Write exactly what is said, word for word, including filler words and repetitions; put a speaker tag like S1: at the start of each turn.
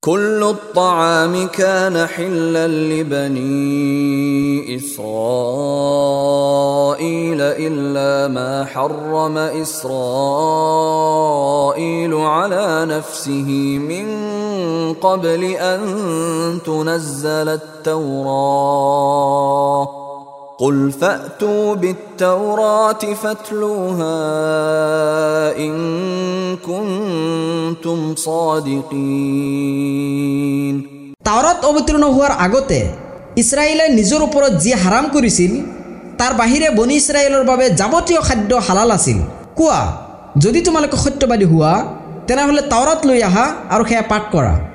S1: كل الطعام كان حلا لبني إسرائيل إلا ما حرم إسرائيل على نفسه من قبل أن تنزل التوراة قل فأتوا بالتوراة فاتلوها إن كنتم صادقين।
S2: তাওরাত অবতীর্ণ হওয়ার আগতে ইসরায়েলে নিজের উপর যি হারাম করেছিল তার বাহিৰে বনি ইসরায়েলৰ বাবে যাৱতীয় খাদ্য হালাল আছিল। কোৱা, যদি তোমালোকে সত্যবাদী হোৱা তেনেহলে তাওরাত লৈ আহা আৰু সেয়া পাঠ কৰা।